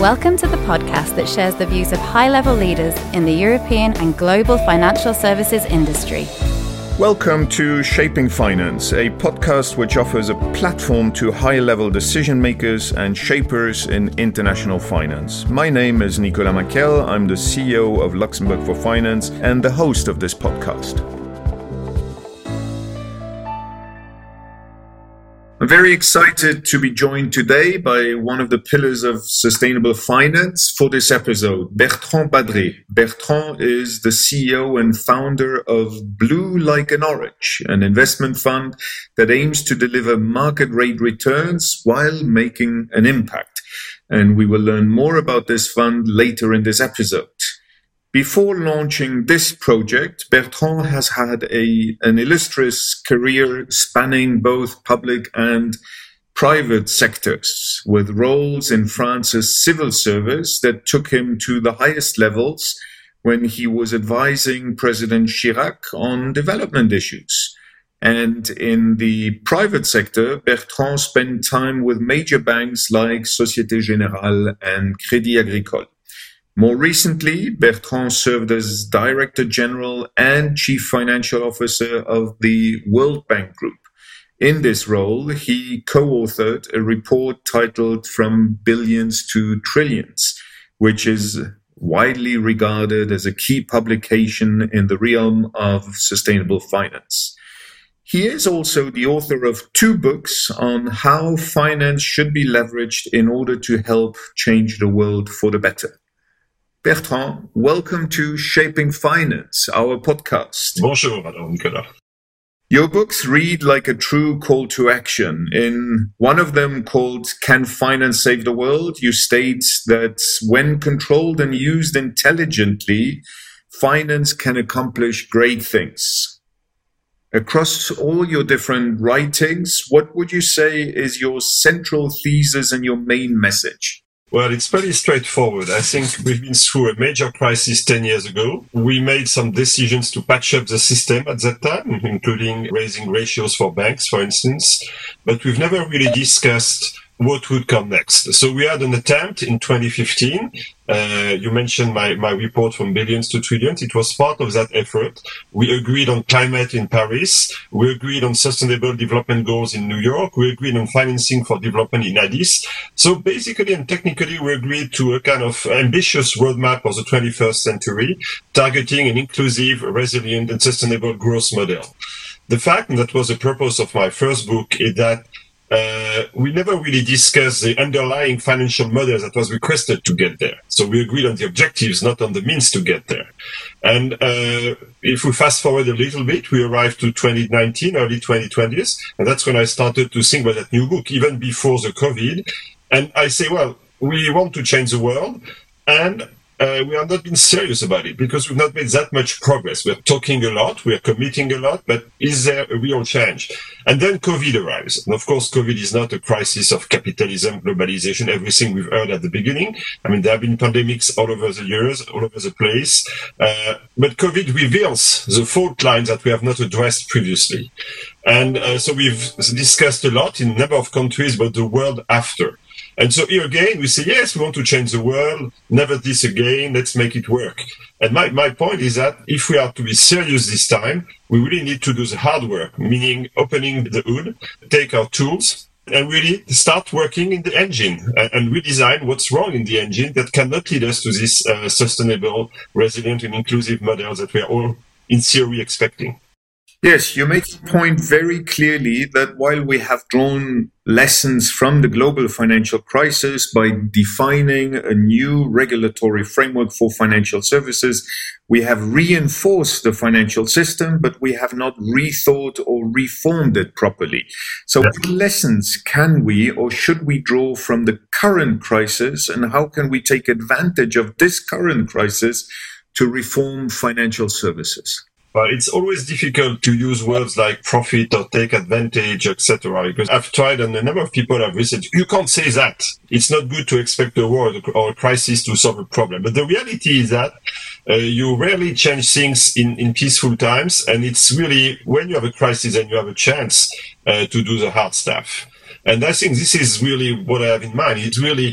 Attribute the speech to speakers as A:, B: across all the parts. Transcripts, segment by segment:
A: Welcome to the podcast that shares the views of high-level leaders in the European and global financial services industry.
B: Welcome to Shaping Finance, a podcast which offers a platform to high-level decision makers and shapers in international finance. My name is Nicolas Maquel. I'm the CEO of Luxembourg for Finance and the host of this podcast. I'm very excited to be joined today by one of the pillars of sustainable finance for this episode, Bertrand Badré. Bertrand is the CEO and founder of Blue Like an Orange, an investment fund that aims to deliver market rate returns while making an impact. And we will learn more about this fund later in this episode. Before launching this project, Bertrand has had an illustrious career spanning both public and private sectors, with roles in France's civil service that took him to the highest levels when he was advising President Chirac on development issues. And in the private sector, Bertrand spent time with major banks like Société Générale and Crédit Agricole. More recently, Bertrand served as Director General and Chief Financial Officer of the World Bank Group. In this role, he co-authored a report titled From Billions to Trillions, which is widely regarded as a key publication in the realm of sustainable finance. He is also the author of 2 books on how finance should be leveraged in order to help change the world for the better. Bertrand, welcome to Shaping Finance, our podcast.
C: Bonjour, Madame Nicolas.
B: Your books read like a true call to action. In one of them called Can Finance Save the World? You state that when controlled and used intelligently, finance can accomplish great things. Across all your different writings, what would you say is your central thesis and your main message?
C: Well, it's pretty straightforward. I think we've been through a major crisis 10 years ago. We made some decisions to patch up the system at that time, including raising ratios for banks, for instance. But we've never really discussed what would come next. So we had an attempt in 2015. You mentioned my report From Billions to Trillions. It was part of that effort. We agreed on climate in Paris. We agreed on sustainable development goals in New York. We agreed on financing for development in Addis. So basically and technically, we agreed to a kind of ambitious roadmap of the 21st century, targeting an inclusive, resilient, and sustainable growth model. The fact, and that was the purpose of my first book, is that we never really discussed the underlying financial model that was requested to get there. So we agreed on the objectives, not on the means to get there. And if we fast forward a little bit, we arrived to 2019, early 2020s, and that's when I started to think about that new book, even before the COVID. And I say, well, we want to change the world, and we are not being serious about it because we've not made that much progress. We're talking a lot, we're committing a lot, but is there a real change? And then COVID arrives. And of course, COVID is not a crisis of capitalism, globalization, everything we've heard at the beginning. I mean, there have been pandemics all over the years, all over the place. But COVID reveals the fault lines that we have not addressed previously. And so we've discussed a lot in a number of countries about the world after. And so here again, we say, yes, we want to change the world, never this again, let's make it work. And my point is that if we are to be serious this time, we really need to do the hard work, meaning opening the hood, take our tools, and really start working in the engine and redesign what's wrong in the engine that cannot lead us to this sustainable, resilient, and inclusive model that we are all, in theory, expecting.
B: Yes, you make the point very clearly that while we have drawn lessons from the global financial crisis by defining a new regulatory framework for financial services, we have reinforced the financial system, but we have not rethought or reformed it properly. So what lessons can we or should we draw from the current crisis, and how can we take advantage of this current crisis to reform financial services?
C: Well, it's always difficult to use words like profit or take advantage, etc. Because I've tried, and a number of people have researched, you can't say that. It's not good to expect a war or a crisis to solve a problem. But the reality is that you rarely change things in peaceful times. And it's really when you have a crisis and you have a chance to do the hard stuff. And I think this is really what I have in mind. It's really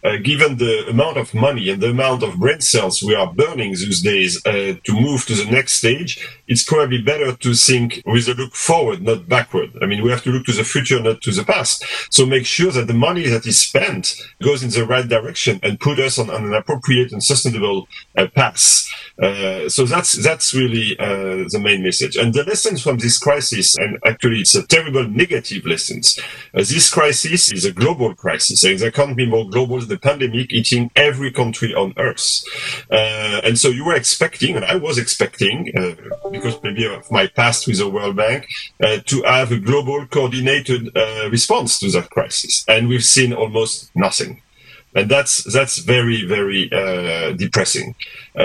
C: given the amount of money and the amount of brain cells we are burning these days to move to the next stage, it's probably better to think with a look forward, not backward. I mean, we have to look to the future, not to the past. So make sure that the money that is spent goes in the right direction and put us on an appropriate and sustainable path. So that's really the main message. And the lessons from this crisis, and actually it's a terrible negative lessons. This crisis is a global crisis. There can't be more global than the pandemic hitting every country on earth. And so you were expecting, and I was expecting, because maybe of my past with the World Bank, to have a global coordinated response to that crisis. And we've seen almost nothing. And that's very, very depressing.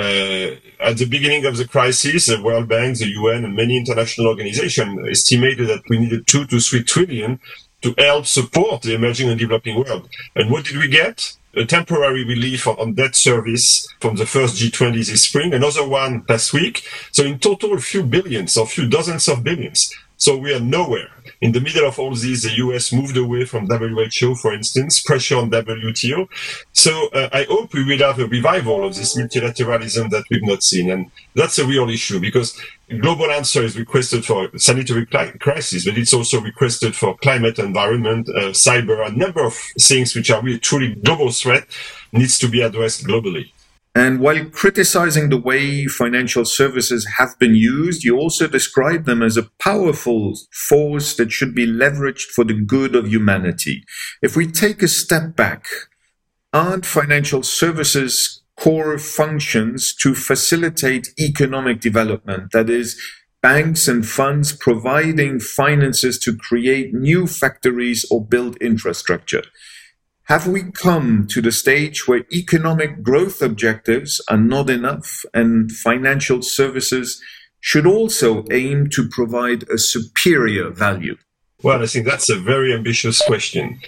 C: At the beginning of the crisis, the World Bank, the UN, and many international organizations estimated that we needed 2 to 3 trillion to help support the emerging and developing world. And what did we get? A temporary relief on debt service from the first G20 this spring, another one last week. So in total, a few billions or a few dozens of billions. So we are nowhere. In the middle of all this, the US moved away from WHO, for instance, pressure on WTO. So I hope we will have a revival of this multilateralism that we've not seen. And that's a real issue because global answer is requested for sanitary crisis, but it's also requested for climate, environment, cyber, a number of things which are really truly global threat needs to be addressed globally.
B: And while criticizing the way financial services have been used, you also describe them as a powerful force that should be leveraged for the good of humanity. If we take a step back, aren't financial services core functions to facilitate economic development? That is, banks and funds providing finances to create new factories or build infrastructure. Have we come to the stage where economic growth objectives are not enough and financial services should also aim to provide a superior value?
C: Well, I think that's a very ambitious question.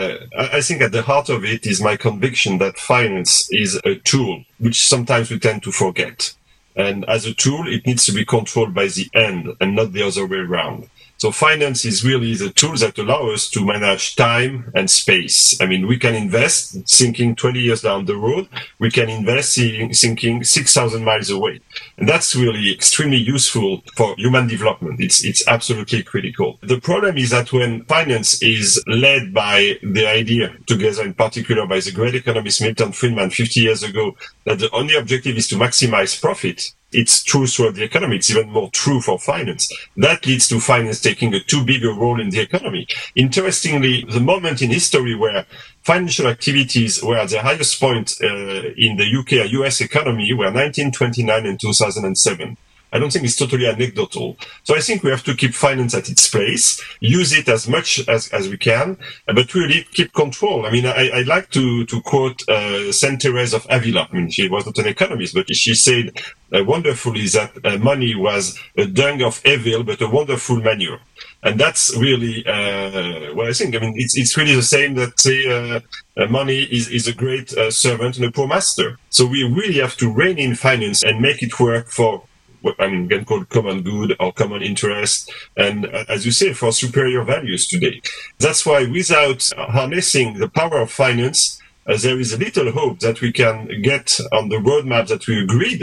C: I think at the heart of it is my conviction that finance is a tool, which sometimes we tend to forget. And as a tool, it needs to be controlled by the end and not the other way around. So finance is really the tool that allow us to manage time and space. I mean, we can invest thinking 20 years down the road. We can invest thinking 6,000 miles away. And that's really extremely useful for human development. It's absolutely critical. The problem is that when finance is led by the idea, together in particular by the great economist Milton Friedman 50 years ago, that the only objective is to maximize profit, it's true throughout the economy. It's even more true for finance. That leads to finance taking a too big a role in the economy. Interestingly, the moment in history where financial activities were at the highest point in the UK or US economy were 1929 and 2007. I don't think it's totally anecdotal. So I think we have to keep finance at its place, use it as much as we can, but really keep control. I mean, I like to quote Saint Therese of Avila. I mean, she was not an economist, but she said wonderfully that money was a dung of evil, but a wonderful manure. And that's really what I think. I mean, it's really the same that say money is a great servant and a poor master. So we really have to rein in finance and make it work for what I'm going to call common good or common interest, and as you say, for superior values today. That's why without harnessing the power of finance, there is a little hope that we can get on the roadmap that we agreed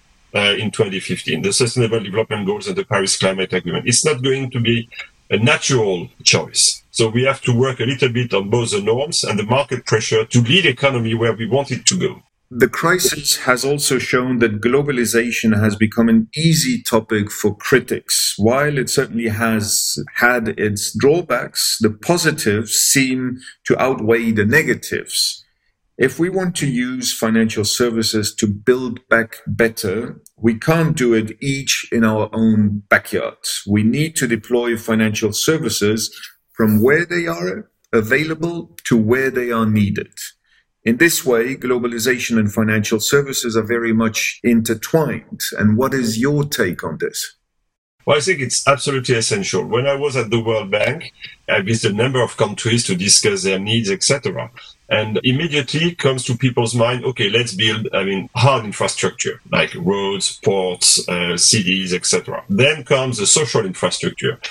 C: in 2015, the Sustainable Development Goals and the Paris Climate Agreement. It's not going to be a natural choice. So we have to work a little bit on both the norms and the market pressure to lead the economy where we want it to go.
B: The crisis has also shown that globalization has become an easy topic for critics. While it certainly has had its drawbacks, the positives seem to outweigh the negatives. If we want to use financial services to build back better, we can't do it each in our own backyard. We need to deploy financial services from where they are available to where they are needed. In this way, globalization and financial services are very much intertwined. And what is your take on this?
C: Well, I think it's absolutely essential. When I was at the World Bank, I visited a number of countries to discuss their needs, etc. And immediately comes to people's mind, okay, let's build, hard infrastructure, like roads, ports, cities, etc. Then comes the social infrastructure,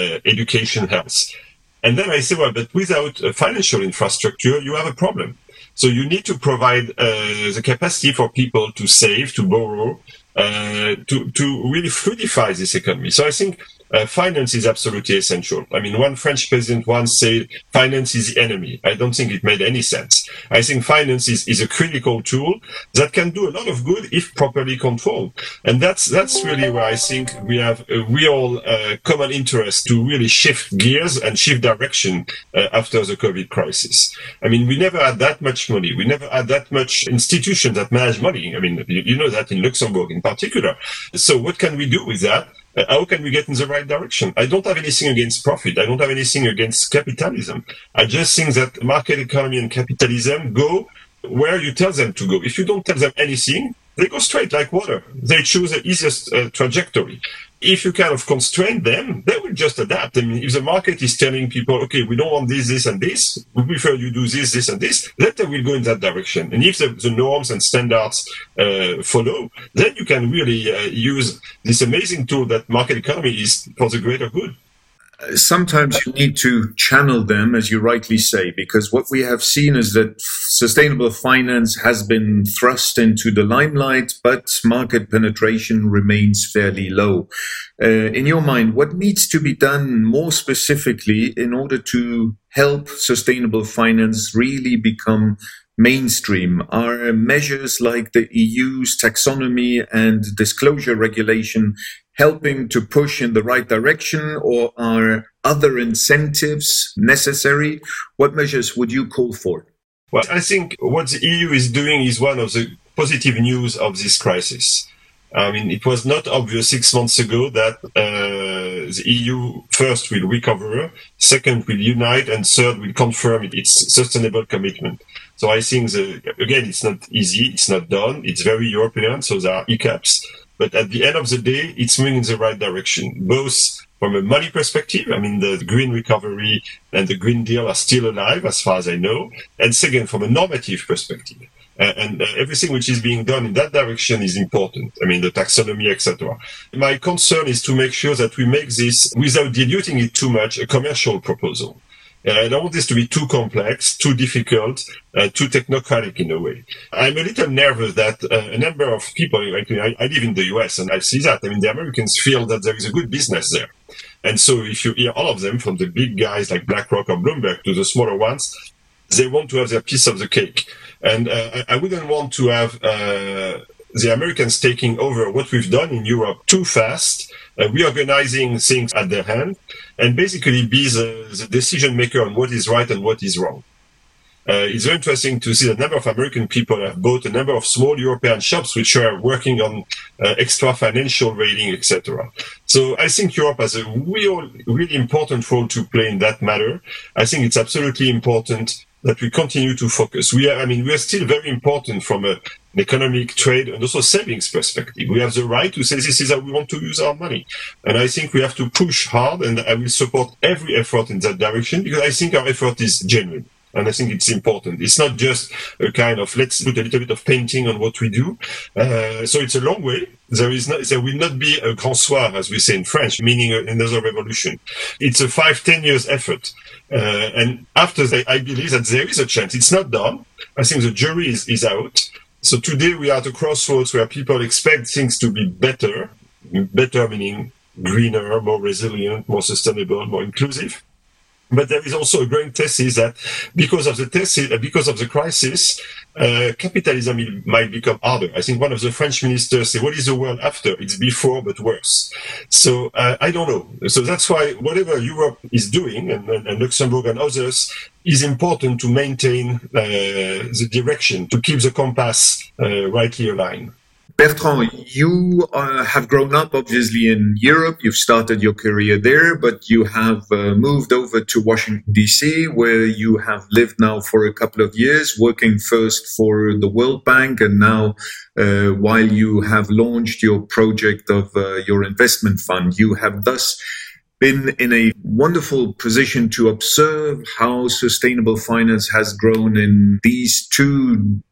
C: education, health. And then I say, well, but without a financial infrastructure, you have a problem. So you need to provide the capacity for people to save, to borrow, to really fluidify this economy. So I think finance is absolutely essential. I mean, one French president once said, finance is the enemy. I don't think it made any sense. I think finance is a critical tool that can do a lot of good if properly controlled. And that's really where I think we have a real common interest to really shift gears and shift direction after the COVID crisis. I mean, we never had that much money. We never had that much institutions that manage money. I mean, you know that in Luxembourg in particular. So what can we do with that? How can we get in the right direction? I don't have anything against profit. I don't have anything against capitalism. I just think that market economy and capitalism go where you tell them to go. If you don't tell them anything, they go straight like water. They choose the easiest trajectory. If you kind of constrain them, they will just adapt. I mean, if the market is telling people, okay, we don't want this, this, and this, we prefer you do this, this, and this, then they will go in that direction. And if the norms and standards follow, then you can really use this amazing tool that market economy is for the greater good.
B: Sometimes you need to channel them, as you rightly say, because what we have seen is that sustainable finance has been thrust into the limelight, but market penetration remains fairly low. In your mind, what needs to be done more specifically in order to help sustainable finance really become mainstream? Are measures like the EU's taxonomy and disclosure regulation helping to push in the right direction, or are other incentives necessary? What measures would you call for?
C: Well, I think what the EU is doing is one of the positive news of this crisis. I mean, it was not obvious 6 months ago that the EU first will recover, second will unite, and third will confirm its sustainable commitment. So I think, again, it's not easy, it's not done, it's very European, so there are hiccups. But at the end of the day, it's moving in the right direction, both from a money perspective. I mean, the green recovery and the Green Deal are still alive, as far as I know. And second, from a normative perspective. And everything which is being done in that direction is important. I mean, the taxonomy, etc. My concern is to make sure that we make this, without diluting it too much, a commercial proposal. I don't want this to be too complex, too difficult, too technocratic in a way. I'm a little nervous that a number of people, I live in the US and I see that. I mean, the Americans feel that there is a good business there. And so if you hear all of them, from the big guys like BlackRock or Bloomberg to the smaller ones, they want to have their piece of the cake. And I wouldn't want to have the Americans taking over what we've done in Europe too fast, reorganizing things at their hand, and basically be the decision maker on what is right and what is wrong. It's very interesting to see that a number of American people have bought a number of small European shops which are working on extra financial rating, etc. So I think Europe has a really important role to play in that matter. I think it's absolutely important that we continue to focus. We are still very important from an economic, trade, and also savings perspective. We have the right to say this is how we want to use our money. And I think we have to push hard, and I will support every effort in that direction, because I think our effort is genuine. And I think it's important. It's not just a kind of, let's put a little bit of painting on what we do. So it's a long way. There will not be a grand soir, as we say in French, meaning another revolution. It's a 5-10 years effort. And after that, I believe that there is a chance. It's not done. I think the jury is out. So today we are at a crossroads where people expect things to be better meaning greener, more resilient, more sustainable, more inclusive. But there is also a growing thesis that because of the crisis, capitalism might become harder. I think one of the French ministers said, what is the world after? It's before, but worse. So I don't know. So that's why whatever Europe is doing, and Luxembourg and others, is important to maintain the direction, to keep the compass rightly aligned.
B: Bertrand, you have grown up, obviously, in Europe. You've started your career there, but you have moved over to Washington, D.C., where you have lived now for a couple of years, working first for the World Bank, and now, while you have launched your project of your investment fund, you have thus been in a wonderful position to observe how sustainable finance has grown in these two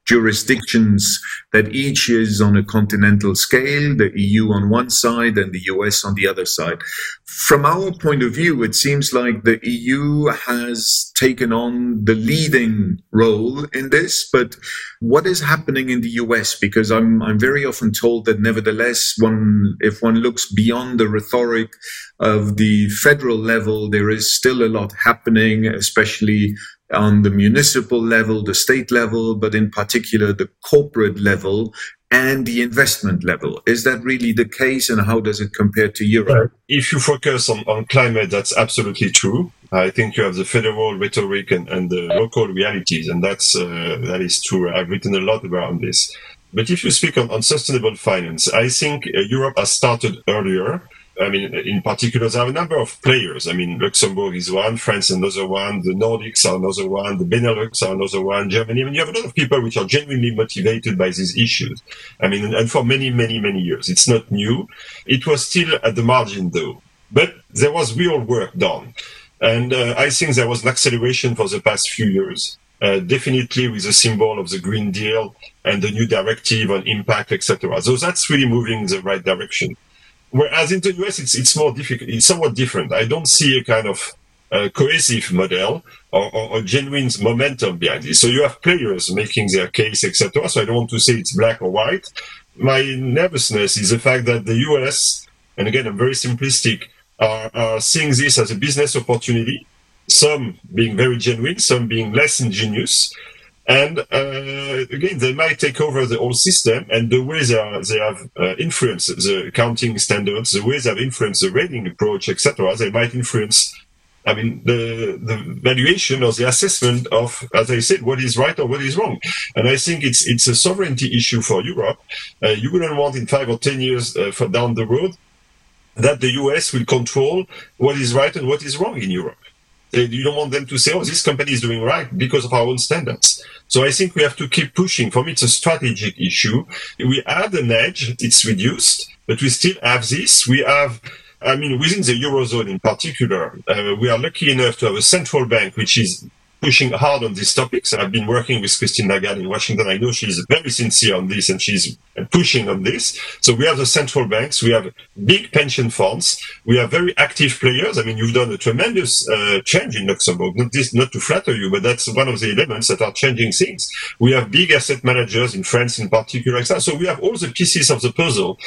B: jurisdictions that each is on a continental scale, the EU on one side and the US on the other side. From our point of view, it seems like the EU has taken on the leading role in this, but what is happening in the US? Because I'm very often told that nevertheless, if one looks beyond the rhetoric of the federal level, there is still a lot happening, especially on the municipal level, the state level, but in particular the corporate level and the investment level. Is that really the case, and how does it compare to Europe?
C: If you focus on climate, that's absolutely true. I think you have the federal rhetoric and the local realities, and that is true. I've written a lot around this. But if you speak on sustainable finance, I think Europe has started earlier. I mean, in particular, there are a number of players. I mean, Luxembourg is one, France another one, the Nordics are another one, the Benelux are another one, Germany. I mean, you have a lot of people which are genuinely motivated by these issues. I mean, and for many, many, many years. It's not new. It was still at the margin, though. But there was real work done. And I think there was an acceleration for the past few years. Definitely with the symbol of the Green Deal and the new directive on impact, etc. So that's really moving in the right direction. Whereas in the US, it's more difficult. It's somewhat different. I don't see a kind of cohesive model or genuine momentum behind this. So you have players making their case, etc. So I don't want to say it's black or white. My nervousness is the fact that the US, and again, I'm very simplistic, are seeing this as a business opportunity. Some being very genuine, some being less ingenious. And again, they might take over the whole system, and the way they have influenced the accounting standards, the way they have influenced the rating approach, etc., they might influence, I mean, the valuation or the assessment of, as I said, what is right or what is wrong. And I think it's a sovereignty issue for Europe. You wouldn't want in 5 or 10 years for down the road that the US will control what is right and what is wrong in Europe. You don't want them to say, oh, this company is doing right because of our own standards. So I think we have to keep pushing. For me, it's a strategic issue. We add an edge, it's reduced, but we still have this. We have, I mean, within the Eurozone in particular, we are lucky enough to have a central bank which is pushing hard on these topics. I've been working with Christine Lagarde in Washington. I know she's very sincere on this and she's pushing on this. So we have the central banks, we have big pension funds, we have very active players. I mean, you've done a tremendous change in Luxembourg. Not to flatter you, but that's one of the elements that are changing things. We have big asset managers in France in particular. So we have all the pieces of the puzzle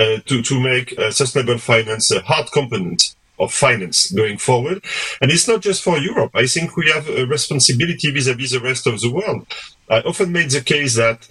C: to make sustainable finance a hard component of finance going forward. And it's not just for Europe. I think we have a responsibility vis-à-vis the rest of the world. I often made the case that,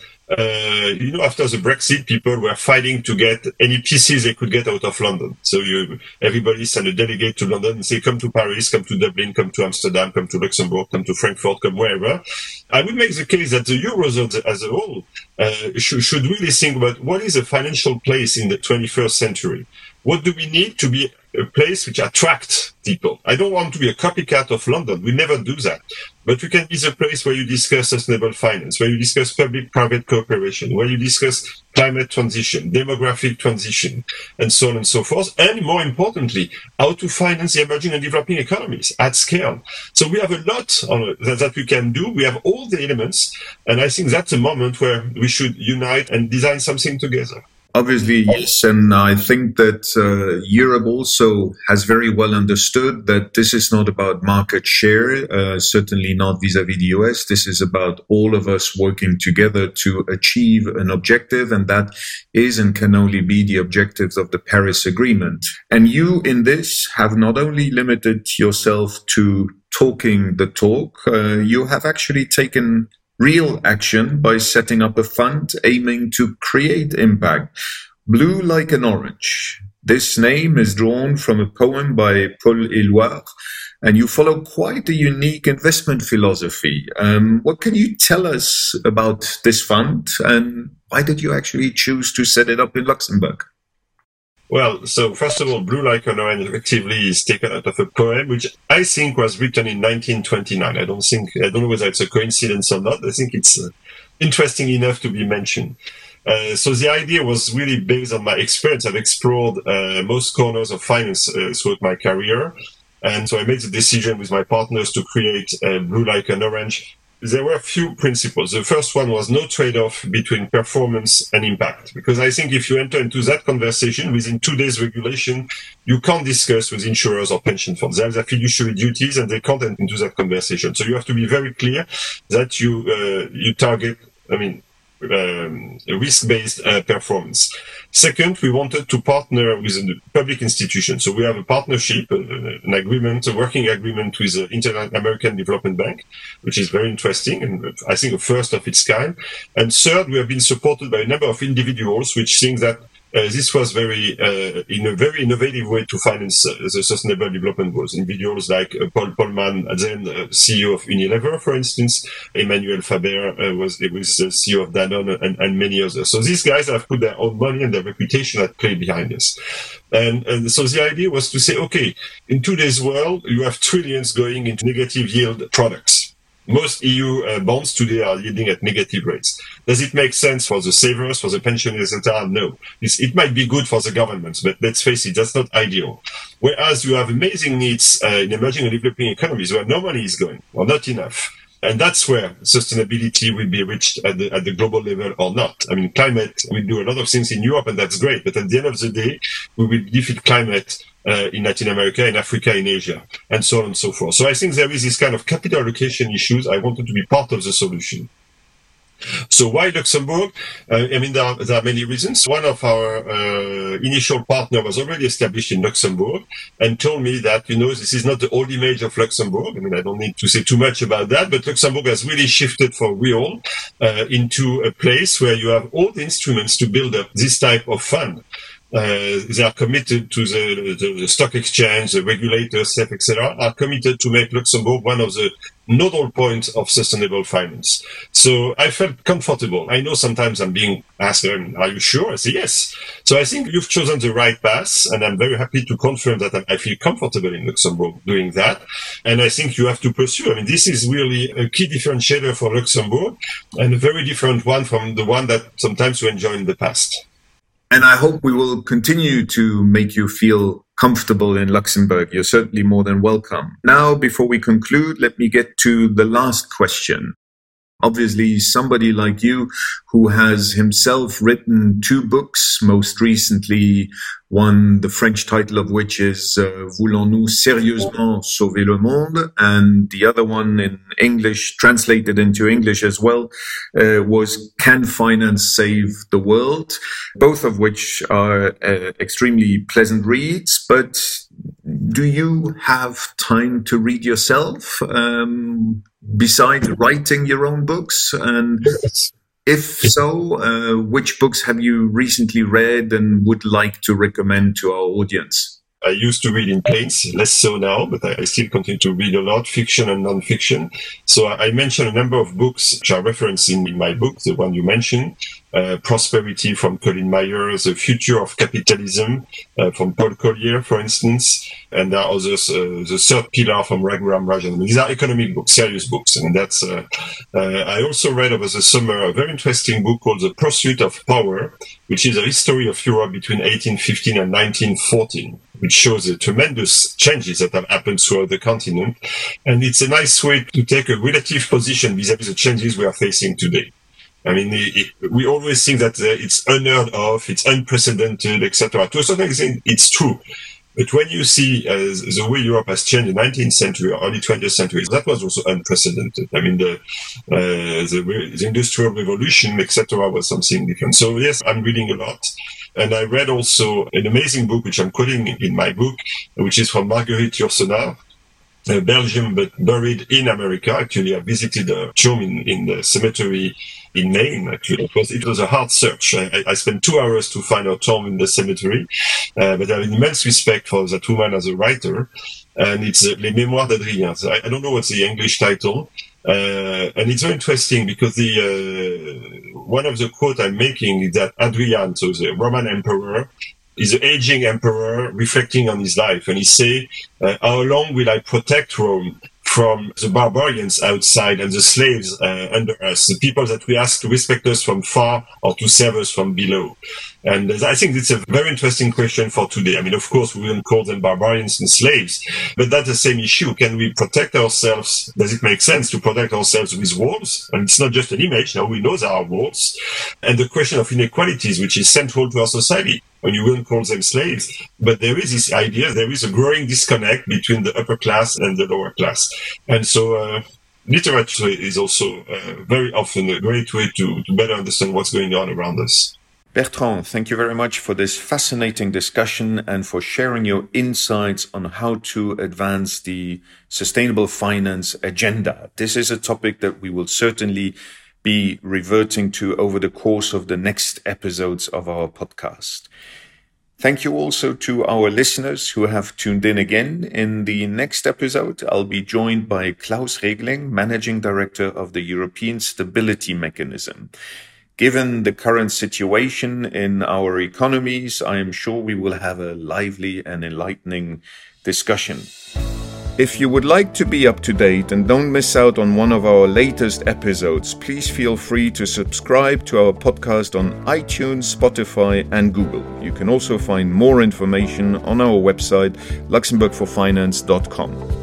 C: after the Brexit, people were fighting to get any pieces they could get out of London. So everybody sent a delegate to London and say, come to Paris, come to Dublin, come to Amsterdam, come to Luxembourg, come to Frankfurt, come wherever. I would make the case that the Eurozone as a whole should really think about what is a financial place in the 21st century. What do we need to be a place which attracts people? I don't want to be a copycat of London. We never do that. But we can be the place where you discuss sustainable finance, where you discuss public-private cooperation, where you discuss climate transition, demographic transition, and so on and so forth. And more importantly, how to finance the emerging and developing economies at scale. So we have a lot that we can do. We have all the elements. And I think that's a moment where we should unite and design something together.
B: Obviously, yes. And I think that Europe also has very well understood that this is not about market share, certainly not vis-à-vis the US. This is about all of us working together to achieve an objective, and that is and can only be the objectives of the Paris Agreement. And you, in this, have not only limited yourself to talking the talk, you have actually taken real action by setting up a fund aiming to create impact. Blue Like an Orange. This name is drawn from a poem by Paul Éluard, and you follow quite a unique investment philosophy. What can you tell us about this fund, and why did you actually choose to set it up in Luxembourg?
C: Well, so first of all, Blue Like an Orange effectively is taken out of a poem, which I think was written in 1929. I don't know whether it's a coincidence or not. I think it's interesting enough to be mentioned. So the idea was really based on my experience. I've explored most corners of finance throughout my career. And so I made the decision with my partners to create Blue Like an Orange there were a few principles. The first one was no trade-off between performance and impact. Because I think if you enter into that conversation within today's regulation, you can't discuss with insurers or pension funds. They have their fiduciary duties and they can't enter into that conversation. So you have to be very clear that you target, risk-based performance. Second, we wanted to partner with a public institution. So we have a partnership, an agreement, a working agreement with the Inter-American Development Bank, which is very interesting and I think a first of its kind. And third, we have been supported by a number of individuals which think that this was in a very innovative way to finance the Sustainable Development Goals. Individuals like Paul Polman, then CEO of Unilever, for instance, Emmanuel Faber was the CEO of Danone, and many others. So these guys have put their own money and their reputation at play behind us. And so the idea was to say, okay, in today's world, you have trillions going into negative yield products. Most EU bonds today are yielding at negative rates. Does it make sense for the savers, for the pensioners, etc.? No. It might be good for the governments, but let's face it, that's not ideal. Whereas you have amazing needs in emerging and developing economies where no money is going, or not enough. And that's where sustainability will be reached at the global level or not. I mean, climate, we do a lot of things in Europe and that's great. But at the end of the day, we will defeat climate in Latin America, in Africa, in Asia, and so on and so forth. So I think there is this kind of capital allocation issues. I wanted to be part of the solution. So why Luxembourg? There are many reasons. One of our initial partner was already established in Luxembourg and told me that, this is not the old image of Luxembourg. I don't need to say too much about that, but Luxembourg has really shifted for real into a place where you have all the instruments to build up this type of fund. They are committed to the stock exchange, the regulators, SEF, etc., are committed to make Luxembourg one of the nodal points of sustainable finance. So I felt comfortable. I know sometimes I'm being asked, are you sure? I say yes. So I think you've chosen the right path, and I'm very happy to confirm that I feel comfortable in Luxembourg doing that. And I think you have to pursue. This is really a key differentiator for Luxembourg and a very different one from the one that sometimes we enjoyed in the past.
B: And I hope we will continue to make you feel comfortable in Luxembourg. You're certainly more than welcome. Now, before we conclude, let me get to the last question. Obviously, somebody like you who has himself written 2 books, most recently one, the French title of which is Voulons-nous sérieusement sauver le monde? And the other one in English, translated into English as well, was Can Finance Save the World? Both of which are extremely pleasant reads, but do you have time to read yourself besides writing your own books? And if so, which books have you recently read and would like to recommend to our audience?
C: I used to read in planes, less so now, but I still continue to read a lot, fiction and non-fiction. So I mentioned a number of books which are referenced in my book, the one you mentioned, Prosperity from Colin Myers, The Future of Capitalism from Paul Collier, for instance, and there are others, The Third Pillar from Raghuram Rajan. These are economic books, serious books, and that's. I also read over the summer a very interesting book called The Pursuit of Power, which is a history of Europe between 1815 and 1914. Which shows the tremendous changes that have happened throughout the continent. And it's a nice way to take a relative position vis-à-vis the changes we are facing today. We always think that it's unheard of, it's unprecedented, etc. To a certain extent, it's true. But when you see the way Europe has changed in the 19th century or early 20th century, that was also unprecedented. The Industrial Revolution, etc., was something different. So yes, I'm reading a lot. And I read also an amazing book, which I'm quoting in my book, which is from Marguerite Yourcenar, Belgium, but buried in America. Actually, I visited a tomb in the cemetery in Maine, actually. It was a hard search. I spent 2 hours to find her tomb in the cemetery. But I have an immense respect for that woman as a writer. And it's Les Mémoires d'Adrien. I don't know what's the English title. And it's very interesting because one of the quotes I'm making is that Adrian, so the Roman emperor, is an aging emperor reflecting on his life. And he say, how long will I protect Rome? from the barbarians outside and the slaves under us, the people that we ask to respect us from far or to serve us from below. And I think it's a very interesting question for today. I mean, of course, we wouldn't call them barbarians and slaves, but that's the same issue. Can we protect ourselves? Does it make sense to protect ourselves with walls? And it's not just an image. Now we know there are walls. And the question of inequalities, which is central to our society. And you wouldn't call them slaves, but there is this idea, there is a growing disconnect between the upper class and the lower class. And so literature is also very often a great way to better understand what's going on around us.
B: Bertrand, thank you very much for this fascinating discussion and for sharing your insights on how to advance the sustainable finance agenda. This is a topic that we will certainly be reverting to over the course of the next episodes of our podcast. Thank you also to our listeners who have tuned in again. In the next episode, I'll be joined by Klaus Regling, Managing Director of the European Stability Mechanism. Given the current situation in our economies, I am sure we will have a lively and enlightening discussion. If you would like to be up to date and don't miss out on one of our latest episodes, please feel free to subscribe to our podcast on iTunes, Spotify, and Google. You can also find more information on our website, luxembourgforfinance.com.